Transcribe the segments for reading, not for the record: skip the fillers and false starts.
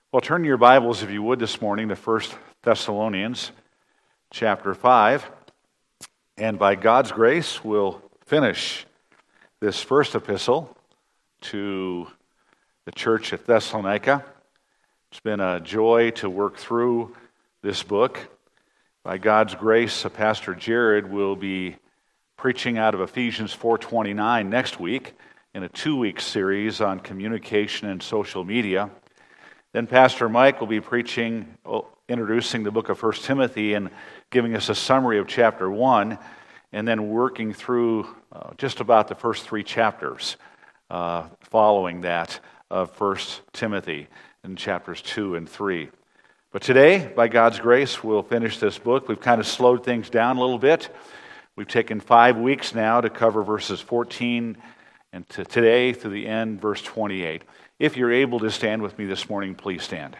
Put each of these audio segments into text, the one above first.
Well, turn your Bibles, if you would, this morning to 1 Thessalonians chapter 5. And by God's grace, we'll finish this first epistle to the church at Thessalonica. It's been a joy to work through this book. By God's grace, Pastor Jared will be preaching out of Ephesians 4:29 next week in a 2-week series on communication and social media. Then Pastor Mike will be preaching, introducing the book of 1 Timothy and giving us a summary of chapter 1, and then working through just about the first 3 chapters following that of 1 Timothy in chapters 2 and 3. But today, by God's grace, we'll finish this book. We've kind of slowed things down a little bit. We've taken 5 weeks now to cover verses 14 and to today through the end, verse 28. If you're able to stand with me this morning, please stand.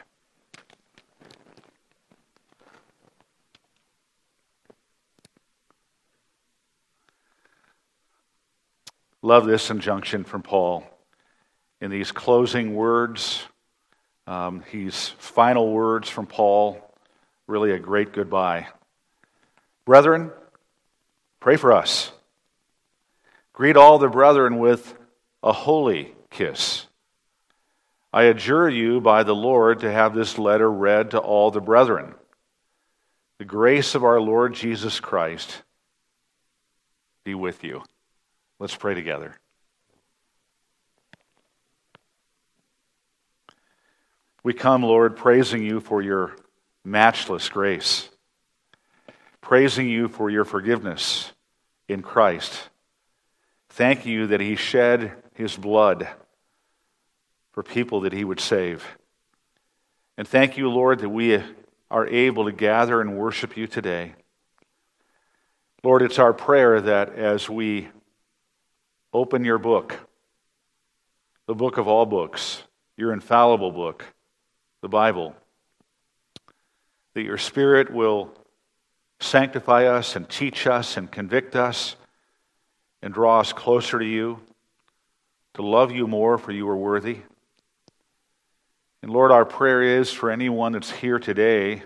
Love this injunction from Paul. In these closing words, these final words from Paul, really a great goodbye. Brethren, pray for us. Greet all the brethren with a holy kiss. I adjure you by the Lord to have this letter read to all the brethren. The grace of our Lord Jesus Christ be with you. Let's pray together. We come, Lord, praising you for your matchless grace, praising you for your forgiveness in Christ. Thank you that he shed his blood for people that he would save. And thank you, Lord, that we are able to gather and worship you today. Lord, it's our prayer that as we open your book, the book of all books, your infallible book, the Bible, that your Spirit will sanctify us and teach us and convict us and draw us closer to you, to love you more, for you are worthy. And Lord, our prayer is for anyone that's here today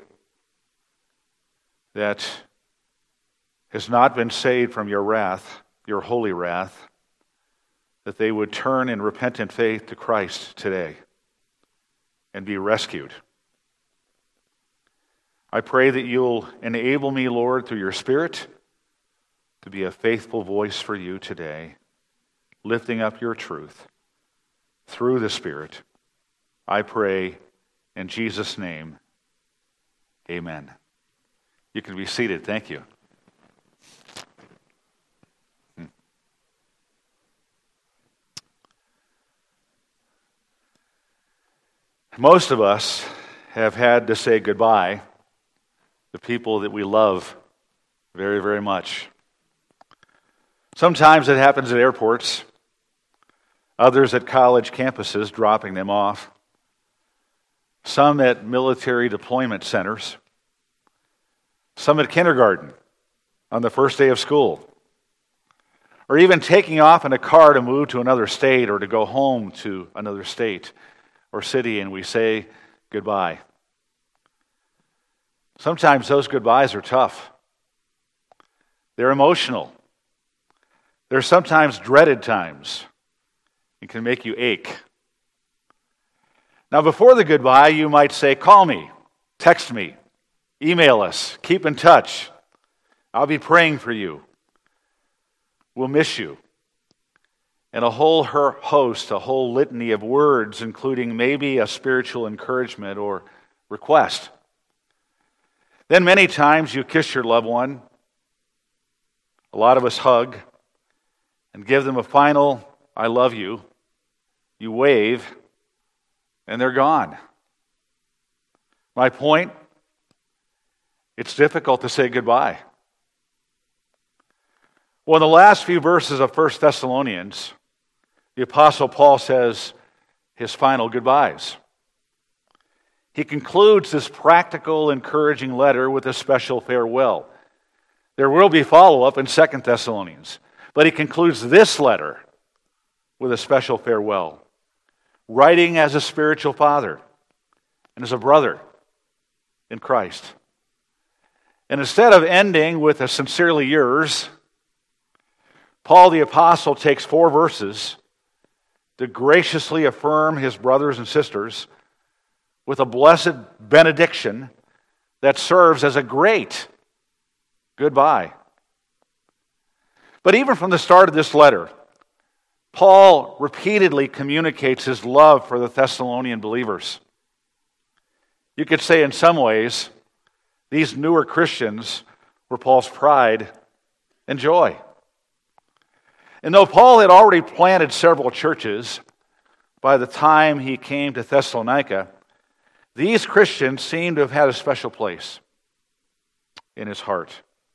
that has not been saved from your wrath, your holy wrath, that they would turn in repentant faith to Christ today and be rescued. I pray that you'll enable me, Lord, through your Spirit, to be a faithful voice for you today, lifting up your truth through the Spirit. I pray in Jesus' name, amen. You can be seated. Thank you. Most of us have had to say goodbye to people that we love very, very much. Sometimes it happens at airports, others at college campuses, dropping them off, some at military deployment centers, some at kindergarten on the first day of school, or even taking off in a car to move to another state or to go home to another state or city, and we say goodbye. Sometimes those goodbyes are tough. They're emotional. They're sometimes dreaded times. It can make you ache. Now, before the goodbye, you might say, call me, text me, email us, keep in touch. I'll be praying for you. We'll miss you. And a whole host, a whole litany of words, including maybe a spiritual encouragement or request. Then many times you kiss your loved one. A lot of us hug and give them a final, I love you. You wave, and they're gone. My point, it's difficult to say goodbye. Well, in the last few verses of 1 Thessalonians, the Apostle Paul says his final goodbyes. He concludes this practical, encouraging letter with a special farewell. There will be follow-up in 2 Thessalonians, but he concludes this letter with a special farewell, writing as a spiritual father, and as a brother in Christ. And instead of ending with a sincerely yours, Paul the Apostle takes 4 verses to graciously affirm his brothers and sisters with a blessed benediction that serves as a great goodbye. But even from the start of this letter, Paul repeatedly communicates his love for the Thessalonian believers. You could say in some ways, these newer Christians were Paul's pride and joy. And though Paul had already planted several churches by the time he came to Thessalonica, these Christians seem to have had a special place in his heart.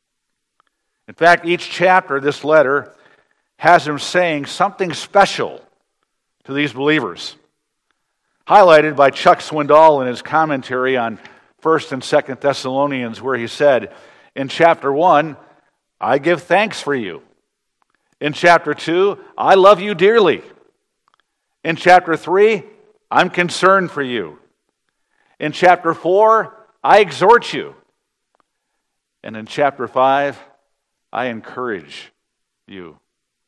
In fact, each chapter of this letter has him saying something special to these believers, highlighted by Chuck Swindoll in his commentary on 1st and 2nd Thessalonians, where he said, in chapter 1, I give thanks for you. In chapter 2, I love you dearly. In chapter 3, I'm concerned for you. In chapter 4, I exhort you. And in chapter 5, I encourage you.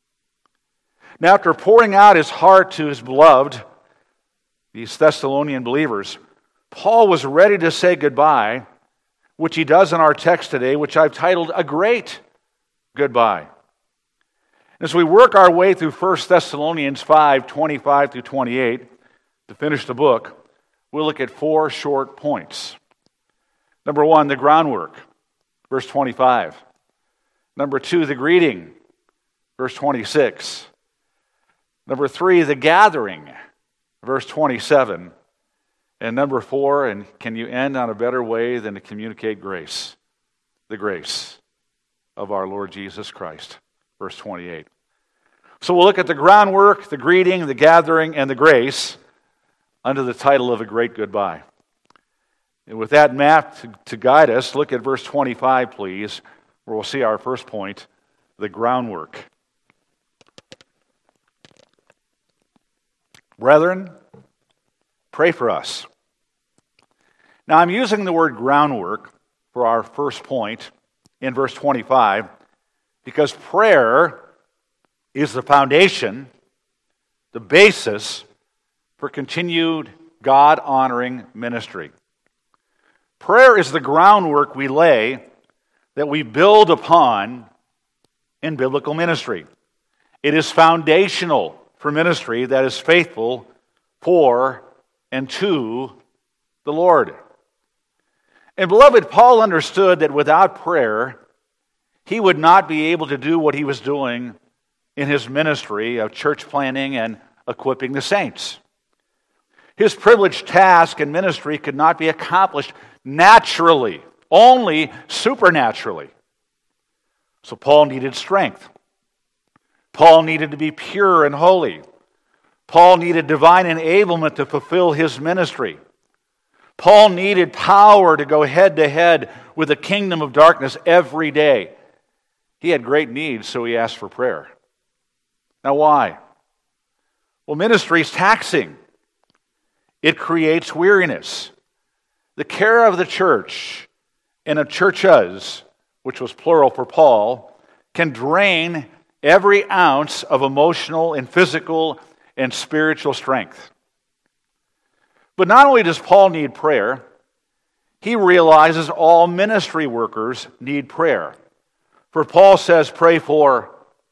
Now, after pouring out his heart to his beloved, these Thessalonian believers, Paul was ready to say goodbye, which he does in our text today, which I've titled A Great Goodbye. As we work our way through 1 Thessalonians 5, 25 through 28, to finish the book, we'll look at 4 short points. Number 1, the groundwork, verse 25. Number 2, the greeting, verse 26. Number 3, the gathering, verse 27. And number 4, and can you end on a better way than to communicate grace? The grace of our Lord Jesus Christ, verse 28. So we'll look at the groundwork, the greeting, the gathering, and the grace under the title of A Great Goodbye. And with that map to guide us, look at verse 25, please, where we'll see our first point, the groundwork. Brethren, pray for us. Now, I'm using the word groundwork for our first point in verse 25 because prayer is the foundation, the basis for continued God-honoring ministry. Prayer is the groundwork we lay that we build upon in biblical ministry. It is foundational for ministry that is faithful for and to the Lord. And beloved, Paul understood that without prayer, he would not be able to do what he was doing in his ministry of church planning and equipping the saints. His privileged task in ministry could not be accomplished naturally, only supernaturally. So Paul needed strength. Paul needed to be pure and holy. Paul needed divine enablement to fulfill his ministry. Paul needed power to go head to head with the kingdom of darkness every day. He had great needs, so he asked for prayer. Now why? Well, ministry is taxing. It creates weariness. The care of the church and of churches, which was plural for Paul, can drain every ounce of emotional and physical and spiritual strength. But not only does Paul need prayer, he realizes all ministry workers need prayer. For Paul says, pray for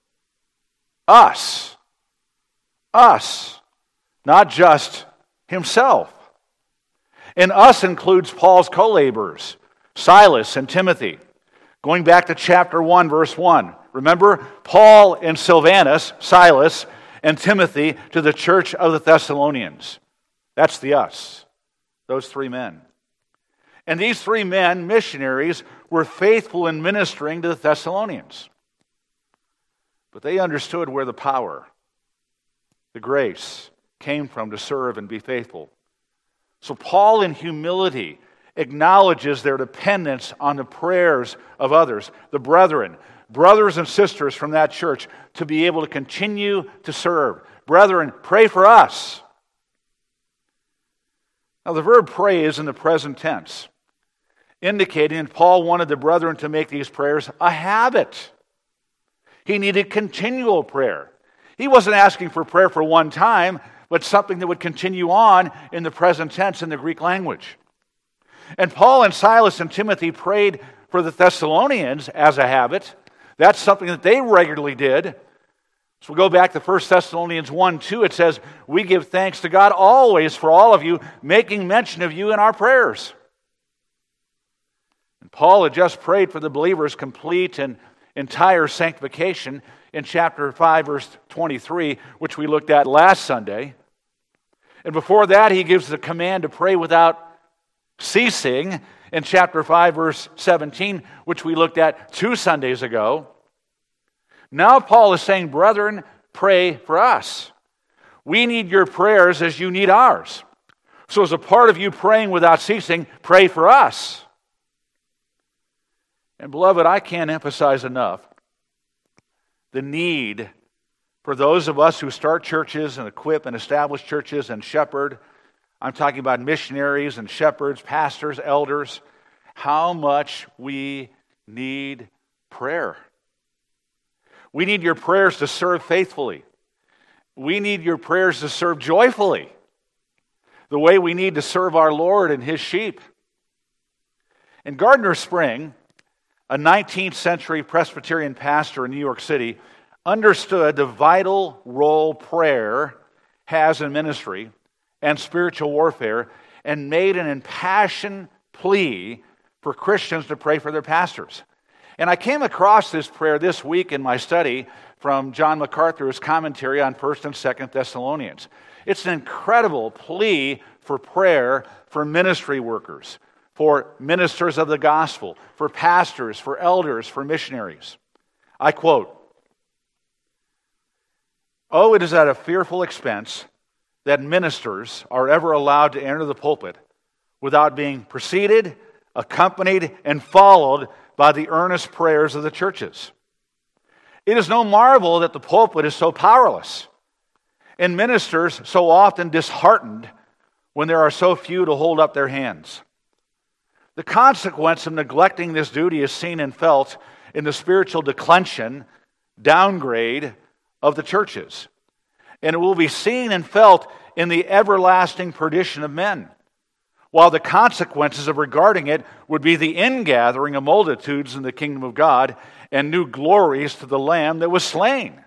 us. Us. Not just himself. And us includes Paul's co-laborers, Silas and Timothy. Going back to chapter 1, verse 1. Remember, Paul and Silvanus, Silas, and Timothy to the church of the Thessalonians. That's the us, those 3 men. And these 3 men, missionaries, were faithful in ministering to the Thessalonians. But they understood where the power, the grace, came from to serve and be faithful. So Paul, in humility, acknowledges their dependence on the prayers of others, the brethren, brothers and sisters from that church, to be able to continue to serve. Brethren, pray for us. Now, the verb pray is in the present tense, indicating that Paul wanted the brethren to make these prayers a habit. He needed continual prayer. He wasn't asking for prayer for one time, but something that would continue on in the present tense in the Greek language. And Paul and Silas and Timothy prayed for the Thessalonians as a habit. That's something that they regularly did. So we go back to 1 Thessalonians 1:2. It says, "We give thanks to God always for all of you, making mention of you in our prayers." And Paul had just prayed for the believers' complete and entire sanctification in chapter 5, verse 23, which we looked at last Sunday. And before that, he gives the command to pray without ceasing in chapter 5, verse 17, which we looked at 2 Sundays ago. Now Paul is saying, brethren, pray for us. We need your prayers as you need ours. So as a part of you praying without ceasing, pray for us. And beloved, I can't emphasize enough the need for those of us who start churches and equip and establish churches and shepherd. I'm talking about missionaries and shepherds, pastors, elders, how much we need prayer. We need your prayers to serve faithfully. We need your prayers to serve joyfully, the way we need to serve our Lord and His sheep. In Gardner Spring, a 19th century Presbyterian pastor in New York City understood the vital role prayer has in ministry and spiritual warfare and made an impassioned plea for Christians to pray for their pastors. And I came across this prayer this week in my study from John MacArthur's commentary on 1st and 2nd Thessalonians. It's an incredible plea for prayer for ministry workers, for ministers of the gospel, for pastors, for elders, for missionaries. I quote, "Oh, it is at a fearful expense that ministers are ever allowed to enter the pulpit without being preceded, accompanied, and followed by the earnest prayers of the churches. It is no marvel that the pulpit is so powerless, and ministers so often disheartened when there are so few to hold up their hands. The consequence of neglecting this duty is seen and felt in the spiritual declension, downgrade of the churches, and it will be seen and felt in the everlasting perdition of men, while the consequences of regarding it would be the ingathering of multitudes in the kingdom of God and new glories to the Lamb that was slain.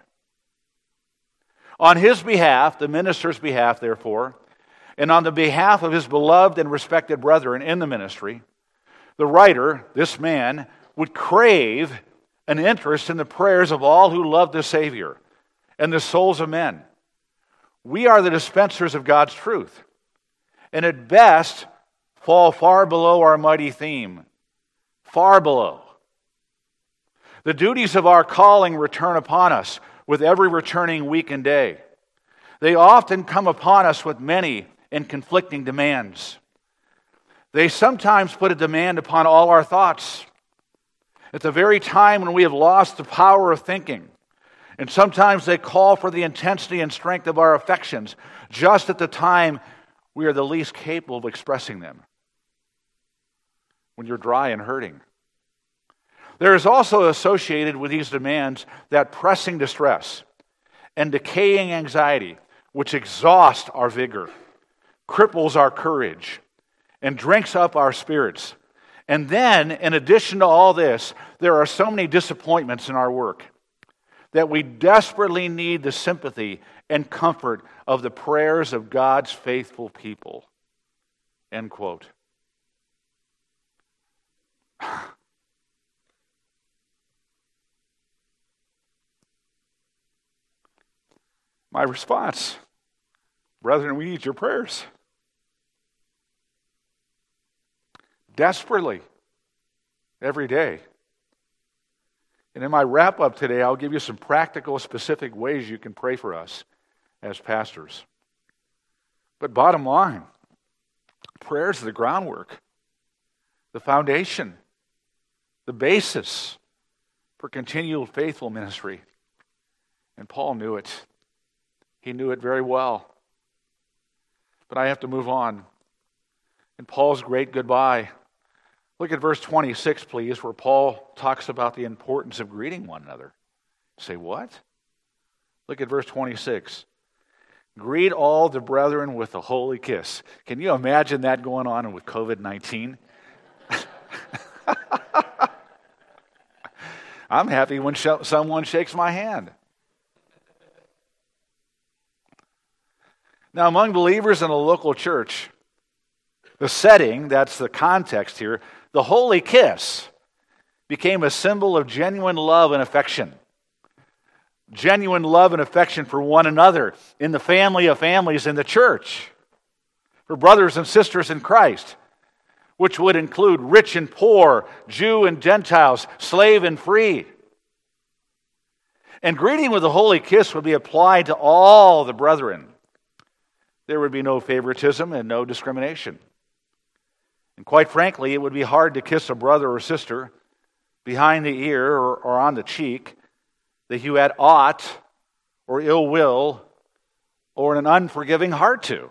On his behalf, the minister's behalf, therefore, and on the behalf of his beloved and respected brethren in the ministry, the writer, this man, would crave an interest in the prayers of all who love the Savior and the souls of men. We are the dispensers of God's truth, and at best fall far below our mighty theme, far below. The duties of our calling return upon us with every returning week and day. They often come upon us with many and conflicting demands. They sometimes put a demand upon all our thoughts at the very time when we have lost the power of thinking. And sometimes they call for the intensity and strength of our affections just at the time we are the least capable of expressing them, when you're dry and hurting. There is also associated with these demands that pressing distress and decaying anxiety, which exhaust our vigor, cripples our courage, and drinks up our spirits. And then, in addition to all this, there are so many disappointments in our work that we desperately need the sympathy and comfort of the prayers of God's faithful people." End quote. My response, brethren, we need your prayers. Desperately, every day. And in my wrap-up today, I'll give you some practical, specific ways you can pray for us as pastors. But bottom line, prayer is the groundwork, the foundation, the basis for continual faithful ministry. And Paul knew it. He knew it very well. But I have to move on. in Paul's great goodbye. Look at verse 26, please, where Paul talks about the importance of greeting one another. Say, what? Look at verse 26. Greet all the brethren with a holy kiss. Can you imagine that going on with COVID-19? I'm happy when someone shakes my hand. Now, among believers in a local church, the setting, that's the context here, the holy kiss became a symbol of genuine love and affection. Genuine love and affection for one another in the family of families in the church, for brothers and sisters in Christ, which would include rich and poor, Jew and Gentiles, slave and free. And greeting with a holy kiss would be applied to all the brethren. There would be no favoritism and no discrimination. And quite frankly, it would be hard to kiss a brother or sister behind the ear or on the cheek that you had aught or ill will or an unforgiving heart to.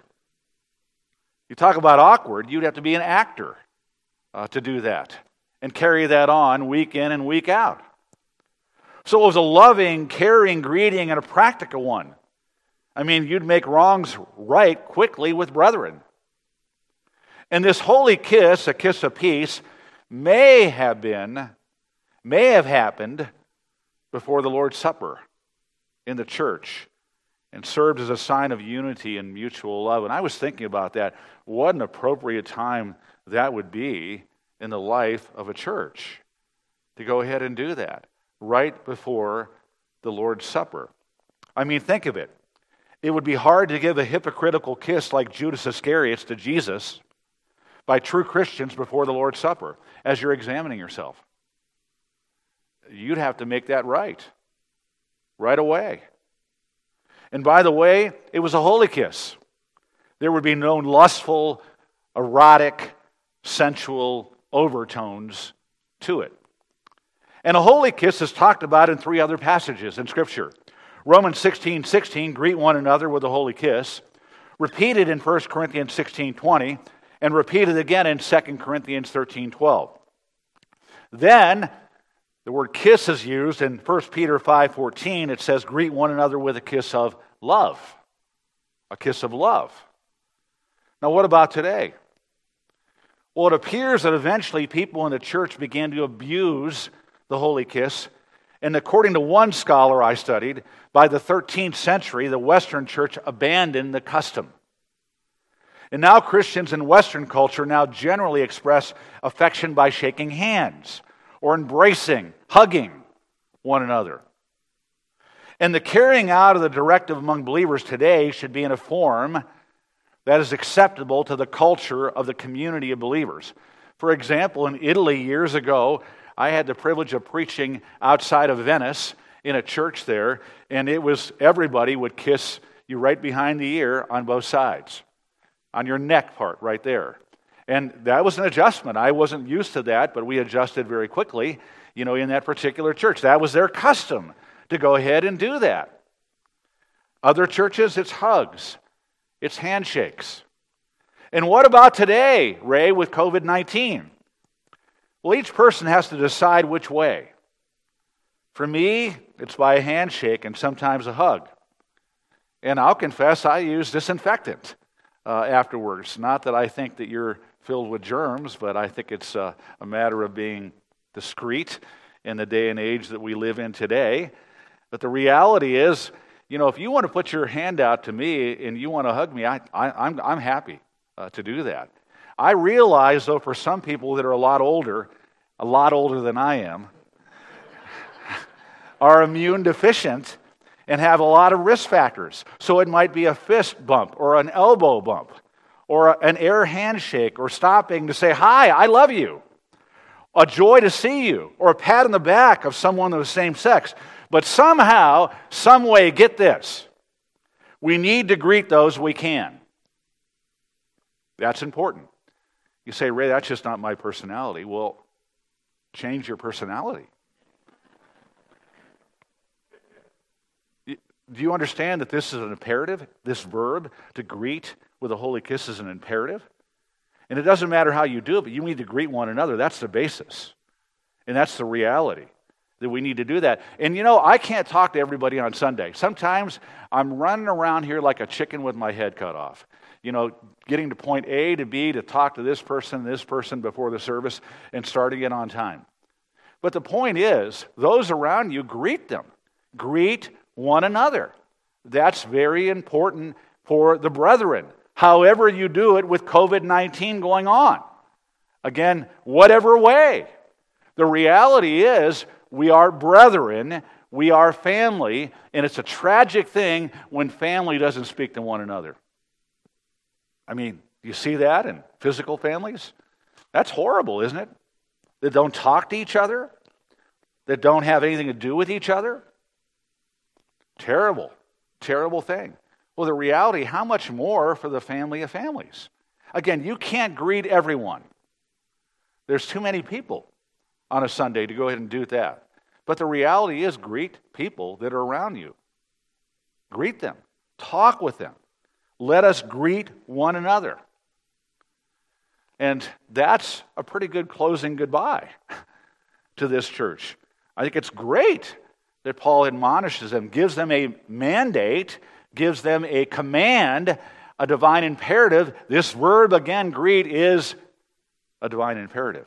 You talk about awkward, you'd have to be an actor to do that and carry that on week in and week out. So it was a loving, caring greeting and a practical one. I mean, you'd make wrongs right quickly with brethren. And this holy kiss, a kiss of peace, may have happened before the Lord's Supper in the church and served as a sign of unity and mutual love. And I was thinking about that. What an appropriate time that would be in the life of a church to go ahead and do that right before the Lord's Supper. I mean, think of it. It would be hard to give a hypocritical kiss like Judas Iscariot's to Jesus by true Christians before the Lord's Supper as you're examining yourself. You'd have to make that right away. And by the way, it was a holy kiss. There would be no lustful, erotic, sensual overtones to it. And a holy kiss is talked about in 3 other passages in Scripture. Romans 16:16, greet one another with a holy kiss. Repeated in 1 Corinthians 16:20, and repeated again in 2 Corinthians 13:12. Then, the word kiss is used in 1 Peter 5:14. It says, greet one another with a kiss of love. A kiss of love. Now, what about today? Well, it appears that eventually people in the church began to abuse the holy kiss. And according to one scholar I studied, by the 13th century, the Western church abandoned the custom. And now Christians in Western culture now generally express affection by shaking hands or embracing, hugging one another. And the carrying out of the directive among believers today should be in a form that is acceptable to the culture of the community of believers. For example, in Italy years ago, I had the privilege of preaching outside of Venice in a church there, and it was everybody would kiss you right behind the ear on both sides, on your neck part right there. And that was an adjustment. I wasn't used to that, but we adjusted very quickly, in that particular church. That was their custom to go ahead and do that. Other churches, it's hugs, it's handshakes. And what about today, Ray, with COVID-19? Well, each person has to decide which way. For me, it's by a handshake and sometimes a hug. And I'll confess, I use disinfectant afterwards. Not that I think that you're filled with germs, but I think it's a matter of being discreet in the day and age that we live in today. But the reality is, if you want to put your hand out to me and you want to hug me, I'm happy to do that. I realize, though, for some people that are a lot older than I am, are immune deficient and have a lot of risk factors. So it might be a fist bump or an elbow bump or an air handshake or stopping to say, hi, I love you. A joy to see you, or a pat on the back of someone of the same sex. But somehow, some way, get this, we need to greet those we can. That's important. You say, Ray, that's just not my personality. Well, change your personality. Do you understand that this is an imperative? This verb, to greet with a holy kiss, is an imperative? And it doesn't matter how you do it, but you need to greet one another. That's the basis. And that's the reality, that we need to do that. And I can't talk to everybody on Sunday. Sometimes I'm running around here like a chicken with my head cut off. Getting to point A to B to talk to this person before the service and starting it on time. But the point is, those around you, greet them. Greet one another. That's very important for the brethren. However you do it with COVID-19 going on. Again, whatever way. The reality is, we are brethren, we are family, and it's a tragic thing when family doesn't speak to one another. You see that in physical families? That's horrible, isn't it? That don't talk to each other, that don't have anything to do with each other. Terrible, terrible thing. Well, the reality, how much more for the family of families? Again, you can't greet everyone. There's too many people on a Sunday to go ahead and do that. But the reality is, greet people that are around you. Greet them. Talk with them. Let us greet one another. And that's a pretty good closing goodbye to this church. I think it's great that Paul admonishes them, gives them a mandate, gives them a command, a divine imperative. This verb, again, greet, is a divine imperative.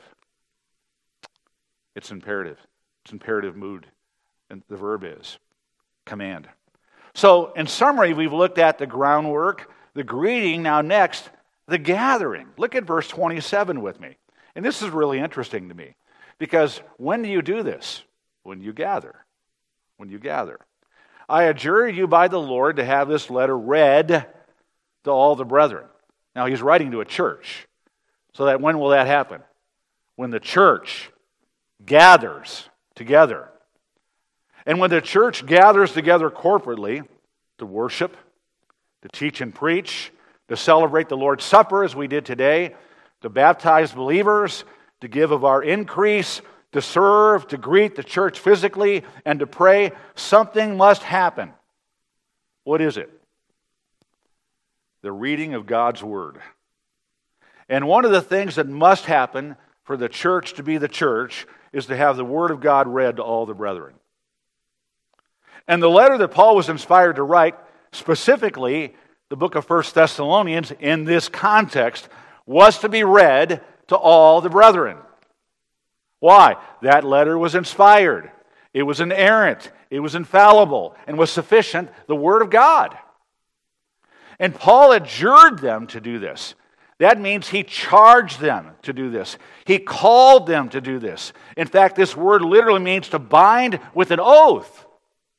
It's imperative. It's imperative mood. And the verb is command. So, in summary, we've looked at the groundwork, the greeting. Now next, the gathering. Look at verse 27 with me. And this is really interesting to me. Because when do you do this? When you gather. When you gather. I adjure you by the Lord to have this letter read to all the brethren. Now, he's writing to a church. So that when will that happen? When the church gathers together. And when the church gathers together corporately to worship, to teach and preach, to celebrate the Lord's Supper as we did today, to baptize believers, to give of our increase, to serve, to greet the church physically, and to pray, something must happen. What is it? The reading of God's Word. And one of the things that must happen for the church to be the church is to have the Word of God read to all the brethren. And the letter that Paul was inspired to write, specifically the book of 1 Thessalonians in this context, was to be read to all the brethren. Why? That letter was inspired. It was inerrant. It was infallible and was sufficient, the Word of God. And Paul adjured them to do this. That means he charged them to do this. He called them to do this. In fact, this word literally means to bind with an oath.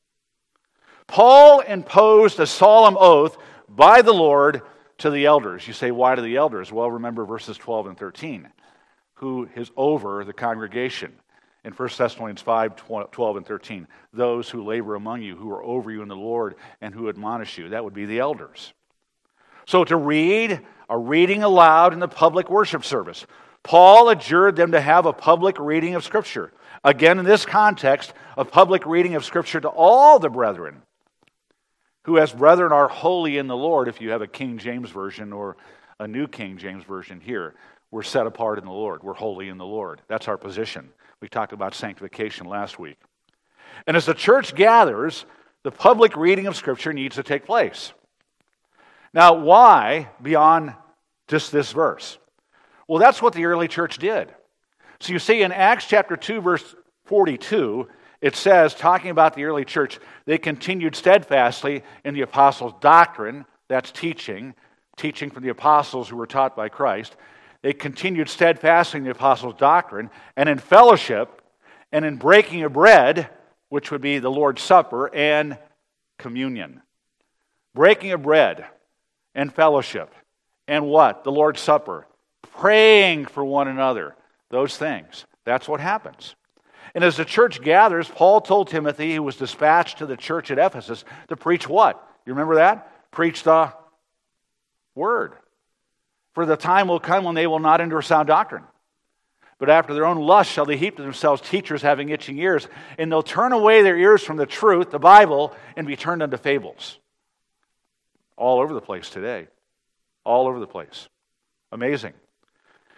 Paul imposed a solemn oath by the Lord to the elders. You say, why to the elders? Well, remember verses 12 and 13. Who is over the congregation? In 1 Thessalonians 5, 12 and 13. Those who labor among you, who are over you in the Lord, and who admonish you. That would be the elders. So to read, a reading aloud in the public worship service. Paul adjured them to have a public reading of Scripture. Again, in this context, a public reading of Scripture to all the brethren, who as brethren are holy in the Lord. If you have a King James Version or a New King James Version here, we're set apart in the Lord. We're holy in the Lord. That's our position. We talked about sanctification last week. And as the church gathers, the public reading of Scripture needs to take place. Now, why beyond just this verse? Well, that's what the early church did. So you see in Acts chapter 2, verse 42, it says, talking about the early church, they continued steadfastly in the apostles' doctrine, that's teaching from the apostles who were taught by Christ. They continued steadfastly in the apostles' doctrine, and in fellowship, and in breaking of bread, which would be the Lord's Supper, and communion. Breaking of bread and fellowship. And what? The Lord's Supper. Praying for one another. Those things. That's what happens. And as the church gathers, Paul told Timothy, who was dispatched to the church at Ephesus, to preach what? You remember that? Preach the Word. For the time will come when they will not endure sound doctrine. But after their own lust shall they heap to themselves teachers having itching ears, and they'll turn away their ears from the truth, the Bible, and be turned unto fables. All over the place today. All over the place. Amazing.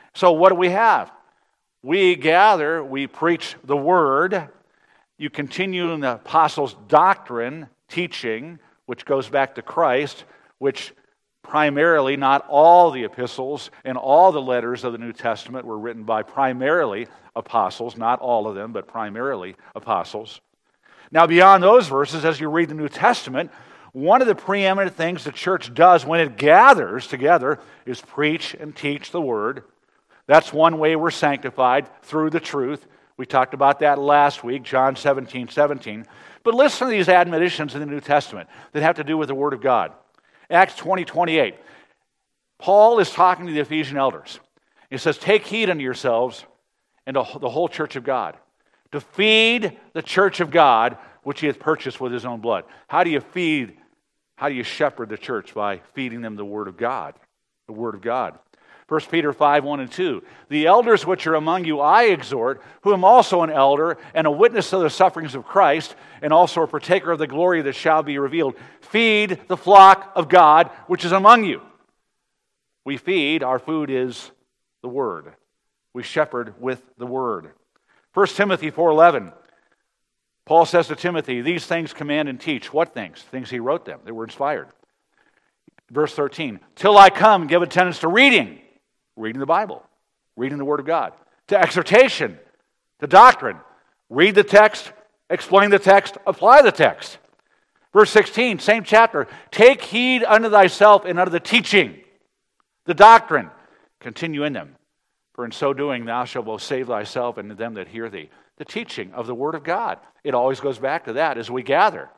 So what do we have? We gather, we preach the word. You continue in the apostles' doctrine, teaching, which goes back to Christ, which primarily, not all the epistles and all the letters of the New Testament were written by primarily apostles, not all of them, but primarily apostles. Now, beyond those verses, as you read the New Testament, one of the preeminent things the church does when it gathers together is preach and teach the word. That's one way we're sanctified, through the truth. We talked about that last week, John 17:17. But listen to these admonitions in the New Testament that have to do with the Word of God. Acts 20:28. Paul is talking to the Ephesian elders. He says, take heed unto yourselves and to the whole church of God, to feed the church of God, which he hath purchased with his own blood. How do you shepherd the church? By feeding them the Word of God. The Word of God. 1 Peter 5:1-2. The elders which are among you I exhort, who am also an elder and a witness of the sufferings of Christ, and also a partaker of the glory that shall be revealed. Feed the flock of God which is among you. We feed, our food is the Word. We shepherd with the Word. 1 Timothy 4:11. Paul says to Timothy, these things command and teach. What things? Things he wrote them. They were inspired. Verse 13. Till I come, give attendance to reading the Bible, reading the Word of God, to exhortation, to doctrine. Read the text, explain the text, apply the text. Verse 16, same chapter. Take heed unto thyself and unto the teaching, the doctrine. Continue in them. For in so doing thou shalt both save thyself and them that hear thee. The teaching of the Word of God. It always goes back to that as we gather.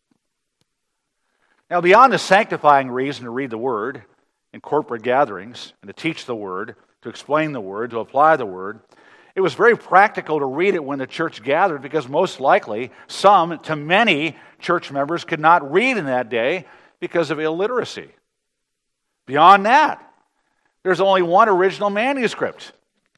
Now, beyond the sanctifying reason to read the Word in corporate gatherings and to teach the Word, to explain the Word, to apply the Word, it was very practical to read it when the church gathered because most likely some to many church members could not read in that day because of illiteracy. Beyond that, there's only one original manuscript.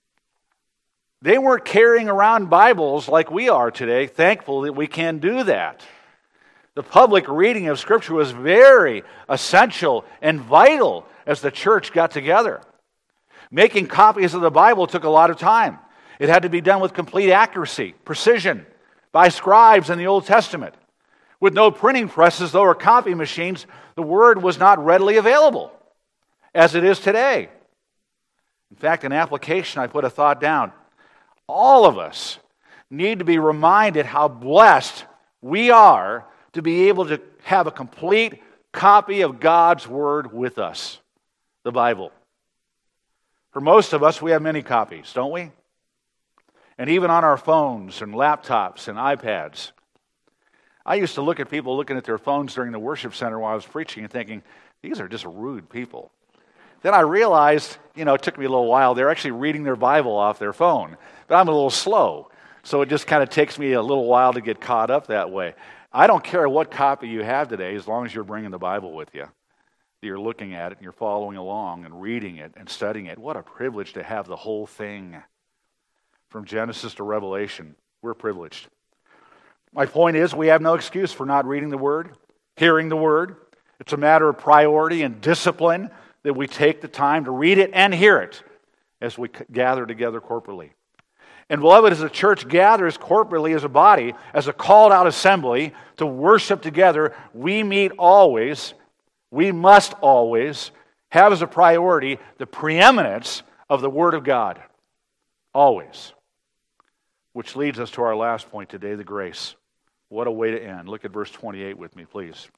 They weren't carrying around Bibles like we are today. Thankful that we can do that. The public reading of Scripture was very essential and vital as the church got together. Making copies of the Bible took a lot of time. It had to be done with complete accuracy, precision, by scribes in the Old Testament. With no printing presses, though, or copy machines, the Word was not readily available, as it is today. In fact, in application, I put a thought down. All of us need to be reminded how blessed we are to be able to have a complete copy of God's Word with us, the Bible. For most of us, we have many copies, don't we? And even on our phones and laptops and iPads. I used to look at people looking at their phones during the worship center while I was preaching and thinking, these are just rude people. Then I realized, it took me a little while, they're actually reading their Bible off their phone. But I'm a little slow, so it just kind of takes me a little while to get caught up that way. I don't care what copy you have today as long as you're bringing the Bible with you. You're looking at it and you're following along and reading it and studying it. What a privilege to have the whole thing. From Genesis to Revelation, we're privileged. My point is, we have no excuse for not reading the Word, hearing the Word. It's a matter of priority and discipline that we take the time to read it and hear it as we gather together corporately. And beloved, as the church gathers corporately as a body, as a called out assembly to worship together, we must always have as a priority the preeminence of the Word of God. Always. Which leads us to our last point today, the grace. What a way to end. Look at verse 28 with me, please.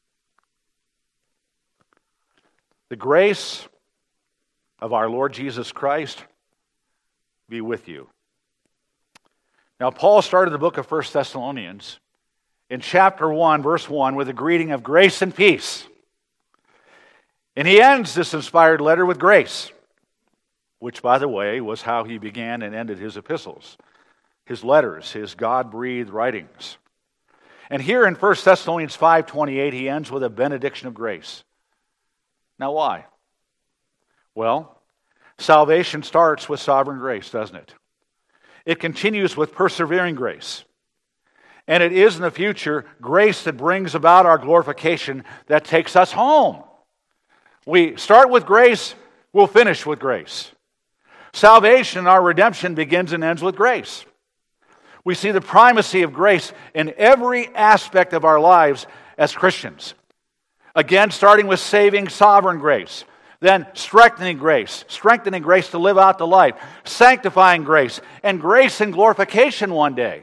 The grace of our Lord Jesus Christ be with you. Now, Paul started the book of 1 Thessalonians in chapter 1, verse 1, with a greeting of grace and peace. And he ends this inspired letter with grace, which, by the way, was how he began and ended his epistles, his letters, his God-breathed writings. And here in 1 Thessalonians 5:28, he ends with a benediction of grace. Now, why? Well, salvation starts with sovereign grace, doesn't it? It continues with persevering grace. And it is in the future grace that brings about our glorification that takes us home. We start with grace, we'll finish with grace. Salvation, our redemption, begins and ends with grace. We see the primacy of grace in every aspect of our lives as Christians. Again, starting with saving sovereign grace, then strengthening grace to live out the life, sanctifying grace, and grace and glorification one day.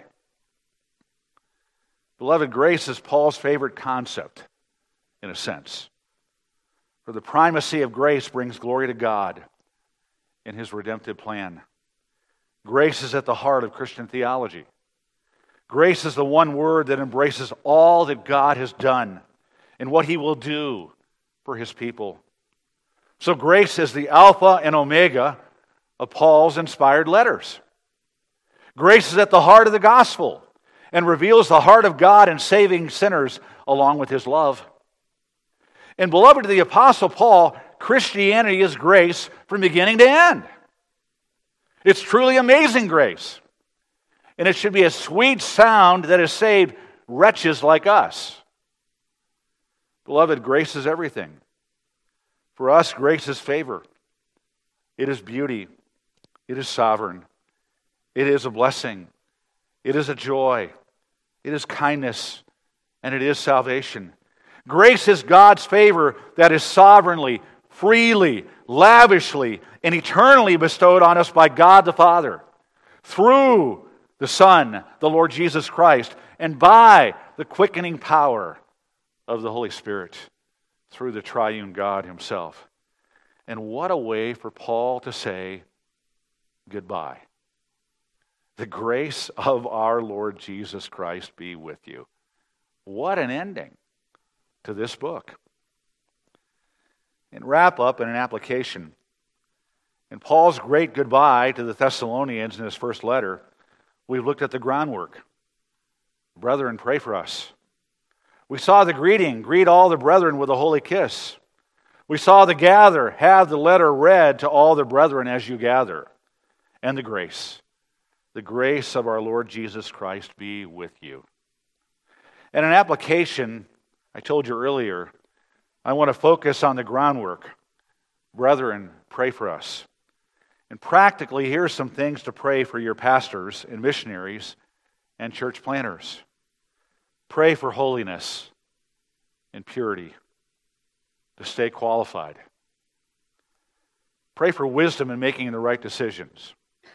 Beloved, grace is Paul's favorite concept, in a sense. For the primacy of grace brings glory to God in His redemptive plan. Grace is at the heart of Christian theology. Grace is the one word that embraces all that God has done and what He will do for His people. So grace is the Alpha and Omega of Paul's inspired letters. Grace is at the heart of the gospel and reveals the heart of God in saving sinners along with His love. And beloved, to the Apostle Paul, Christianity is grace from beginning to end. It's truly amazing grace. And it should be a sweet sound that has saved wretches like us. Beloved, grace is everything. For us, grace is favor. It is beauty. It is sovereign. It is a blessing. It is a joy. It is kindness. And it is salvation. Grace is God's favor that is sovereignly, freely, lavishly, and eternally bestowed on us by God the Father through the Son, the Lord Jesus Christ, and by the quickening power of the Holy Spirit through the triune God Himself. And what a way for Paul to say goodbye. The grace of our Lord Jesus Christ be with you. What an ending to this book. And wrap up in an application. In Paul's great goodbye to the Thessalonians in his first letter, we've looked at the groundwork. Brethren, pray for us. We saw the greeting, greet all the brethren with a holy kiss. We saw the gather, have the letter read to all the brethren as you gather. And the grace of our Lord Jesus Christ be with you. And an application, I told you earlier, I want to focus on the groundwork. Brethren, pray for us. And practically, here's some things to pray for your pastors and missionaries and church planners. Pray for holiness and purity to stay qualified. Pray for wisdom in making the right decisions.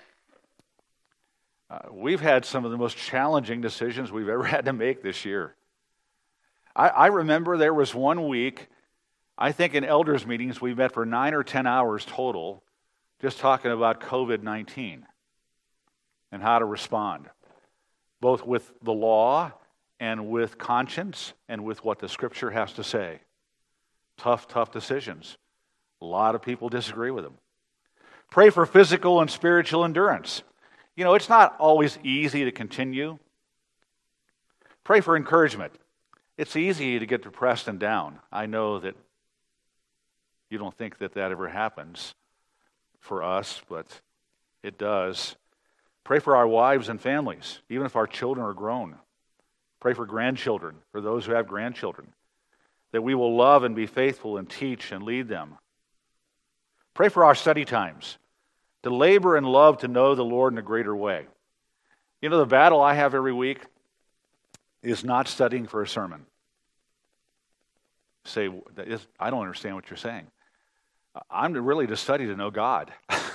We've had some of the most challenging decisions we've ever had to make this year. I remember there was one week, I think in elders meetings, we met for 9 or 10 hours total, just talking about COVID-19 and how to respond, both with the law and with conscience and with what the Scripture has to say. Tough decisions. A lot of people disagree with them. Pray for physical and spiritual endurance. You know, it's not always easy to continue. Pray for encouragement. It's easy to get depressed and down. I know that you don't think that ever happens for us, but it does. Pray for our wives and families, even if our children are grown. Pray for grandchildren, for those who have grandchildren, that we will love and be faithful and teach and lead them. Pray for our study times, to labor and love to know the Lord in a greater way. You know, the battle I have every week is not studying for a sermon. Say, I don't understand what you're saying. I'm really to study to know God.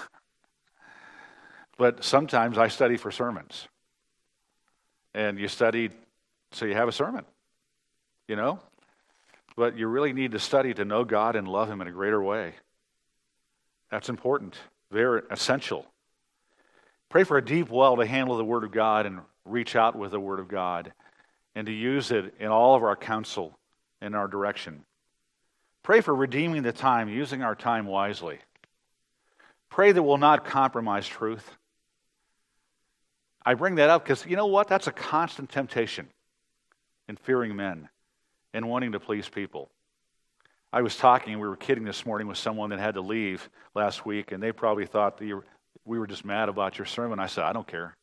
But sometimes I study for sermons. And you study so you have a sermon, you know? But you really need to study to know God and love Him in a greater way. That's important, very essential. Pray for a deep well to handle the Word of God and reach out with the Word of God and to use it in all of our counsel and our direction. Pray for redeeming the time, using our time wisely. Pray that we'll not compromise truth. I bring that up because, you know what? That's a constant temptation in fearing men and wanting to please people. I was talking, we were kidding this morning with someone that had to leave last week, and they probably thought that we were just mad about your sermon. I said, I don't care.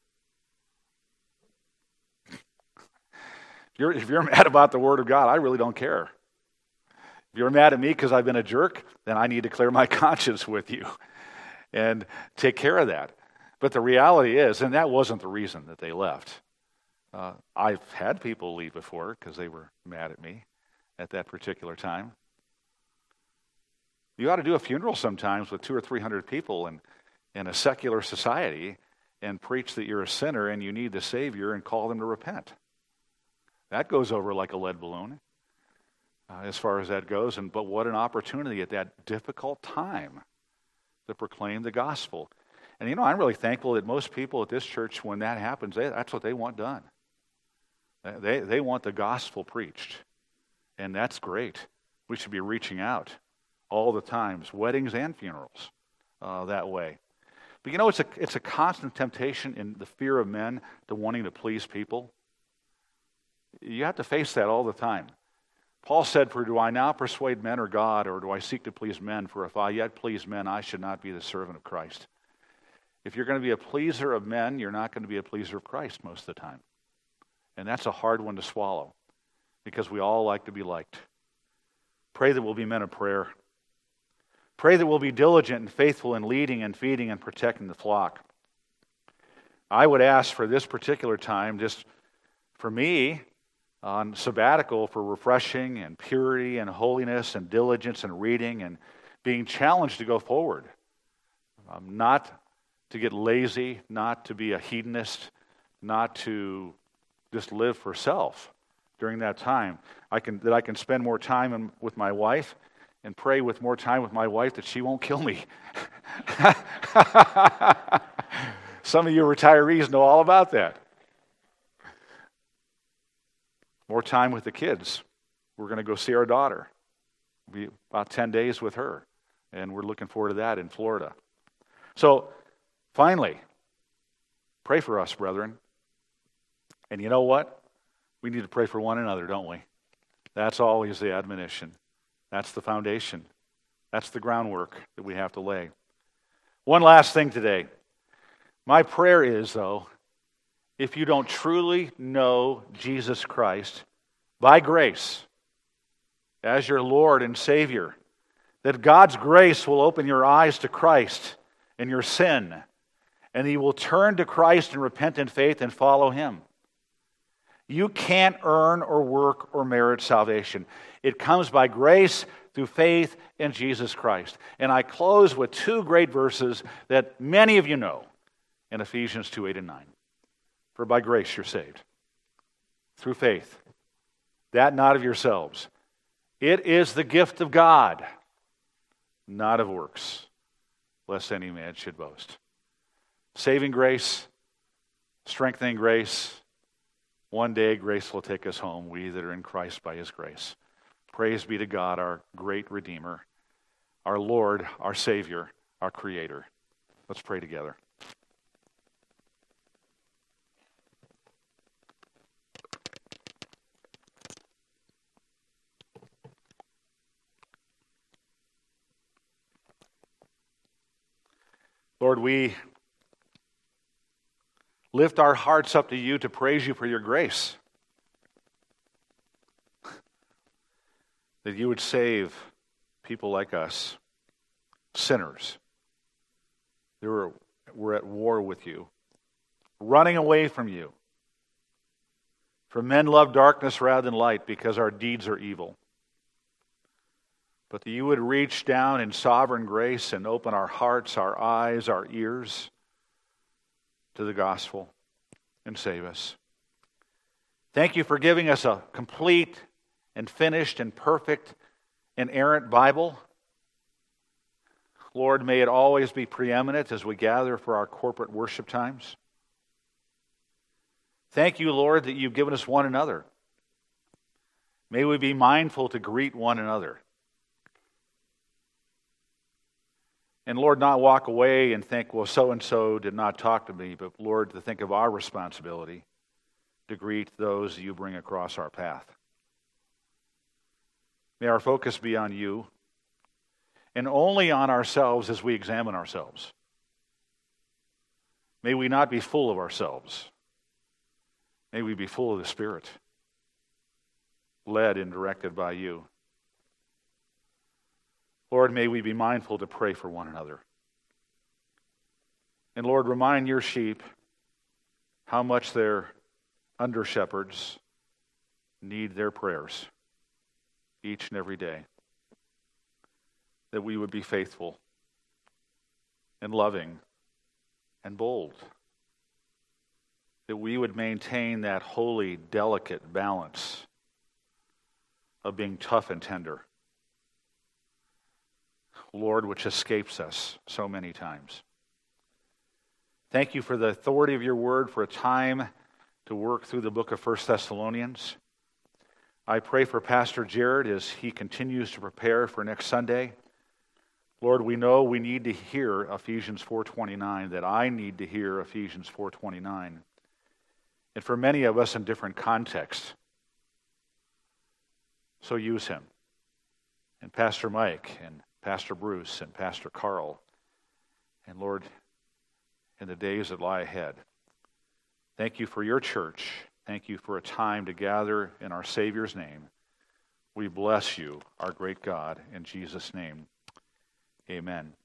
If you're mad about the Word of God, I really don't care. If you're mad at me because I've been a jerk, then I need to clear my conscience with you. and take care of that. But the reality is, and that wasn't the reason that they left. I've had people leave before because they were mad at me at that particular time. You ought to do a funeral sometimes with 200 or 300 people in a secular society and preach that you're a sinner and you need the Savior and call them to repent. That goes over like a lead balloon as far as that goes. But what an opportunity at that difficult time to proclaim the gospel. And I'm really thankful that most people at this church, when that happens, that's what they want done. They want the gospel preached. And that's great. We should be reaching out all the times, weddings and funerals, that way. But it's a constant temptation in the fear of men to wanting to please people. You have to face that all the time. Paul said, "For do I now persuade men or God, or do I seek to please men? For if I yet please men, I should not be the servant of Christ." If you're going to be a pleaser of men, you're not going to be a pleaser of Christ most of the time. And that's a hard one to swallow, because we all like to be liked. Pray that we'll be men of prayer. Pray that we'll be diligent and faithful in leading and feeding and protecting the flock. I would ask for this particular time, just for me, on sabbatical, for refreshing and purity and holiness and diligence and reading and being challenged to go forward. Not to get lazy, not to be a hedonist, not to just live for self during that time. I can spend more time with my wife and pray with more time with my wife that she won't kill me. Some of you retirees know all about that. More time with the kids. We're going to go see our daughter. It'll be about 10 days with her. And we're looking forward to that in Florida. So, finally, pray for us, brethren. And you know what? We need to pray for one another, don't we? That's always the admonition. That's the foundation. That's the groundwork that we have to lay. One last thing today. My prayer is, though, if you don't truly know Jesus Christ by grace as your Lord and Savior, that God's grace will open your eyes to Christ and your sin, and you will turn to Christ in repentant faith and follow Him. You can't earn or work or merit salvation. It comes by grace through faith in Jesus Christ. And I close with two great verses that many of you know in Ephesians 2:8 and 9. For by grace you're saved, through faith, that not of yourselves. It is the gift of God, not of works, lest any man should boast. Saving grace, strengthening grace. One day grace will take us home, we that are in Christ by His grace. Praise be to God, our great Redeemer, our Lord, our Savior, our Creator. Let's pray together. Lord, we lift our hearts up to You to praise You for Your grace. That You would save people like us, sinners. They were at war with You, running away from You. For men love darkness rather than light because our deeds are evil. But that You would reach down in sovereign grace and open our hearts, our eyes, our ears to the gospel and save us. Thank You for giving us a complete and finished and perfect inerrant Bible. Lord, may it always be preeminent as we gather for our corporate worship times. Thank You, Lord, that You've given us one another. May we be mindful to greet one another. And Lord, not walk away and think, well, so-and-so did not talk to me, but Lord, to think of our responsibility to greet those You bring across our path. May our focus be on You and only on ourselves as we examine ourselves. May we not be full of ourselves. May we be full of the Spirit, led and directed by You. Lord, may we be mindful to pray for one another. And Lord, remind your sheep how much their under shepherds need their prayers each and every day. That we would be faithful and loving and bold. That we would maintain that holy, delicate balance of being tough and tender. Lord, which escapes us so many times. Thank you for the authority of your word, for a time to work through the book of 1 Thessalonians. I pray for Pastor Jared as he continues to prepare for next Sunday. Lord, we know we need to hear Ephesians 4:29, that I need to hear Ephesians 4:29. And for many of us in different contexts. So use him. And Pastor Mike, and Pastor Bruce, and Pastor Carl. And Lord, in the days that lie ahead, thank you for your church. Thank you for a time to gather in our Savior's name. We bless you, our great God, in Jesus' name. Amen.